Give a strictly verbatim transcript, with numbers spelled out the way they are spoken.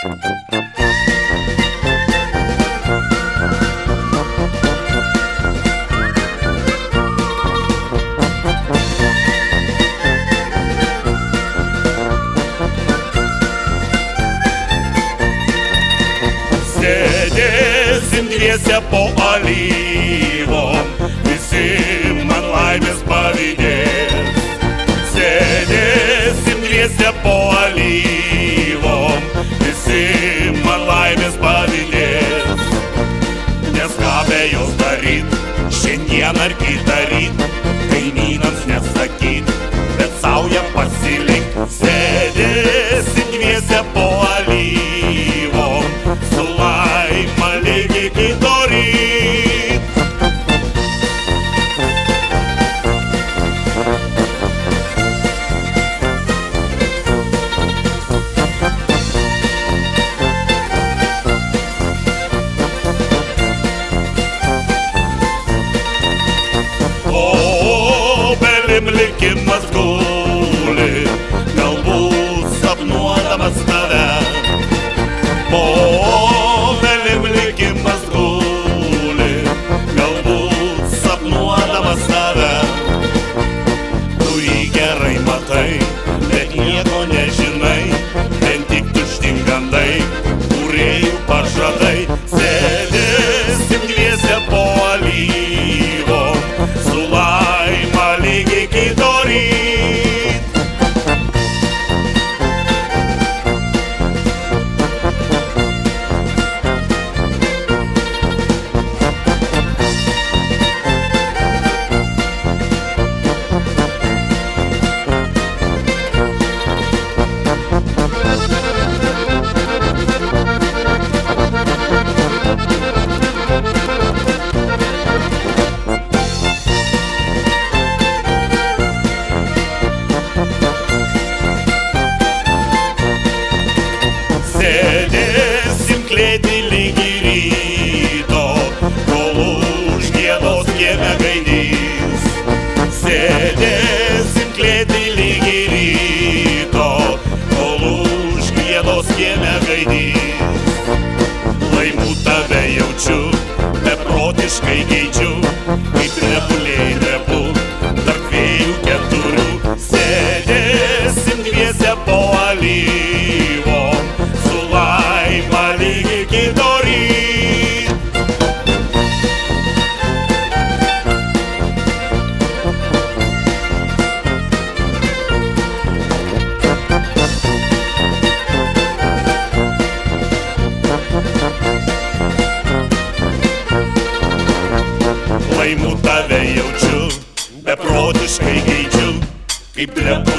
Sėdėsim dviese po alyvom, visi man laimės pavydės. Sėdėsim dviese po alyvom, visi man laimės pavydės. Nes ką be jos daryt, šiandien ar kitą ryt, kaimynams nesakyt, bet saują pasilink. Sėdėsim dviese po alyvom, su laima lygi kito ryt. Obelim likimas guli, galbūt sapnuodamas tave. Obelim likimas guli, galbūt sapnuodamas tave. Tu jį gerai matai, bet nieko nežinai, vien tik tušti gandai, kūrėjų pažadai. Sėdėsim dviese po alyvom, su laima lygi kito ryt. Sėdėsim klėti lygi ryto, kol užgiedos kieme gaidys. Sėdėsim klėti lygi ryto, kol užgiedos kieme gaidys. Laimų tave jaučiu, beprotiškai geidžiu, kaip rebuliai rebu, tarp dviejų keturių. Sėdėsim dviese po alyvom, su laima lygi kito ryt. Laimų tave jaučiu, beprotiškai geidžiu, kaip rebu,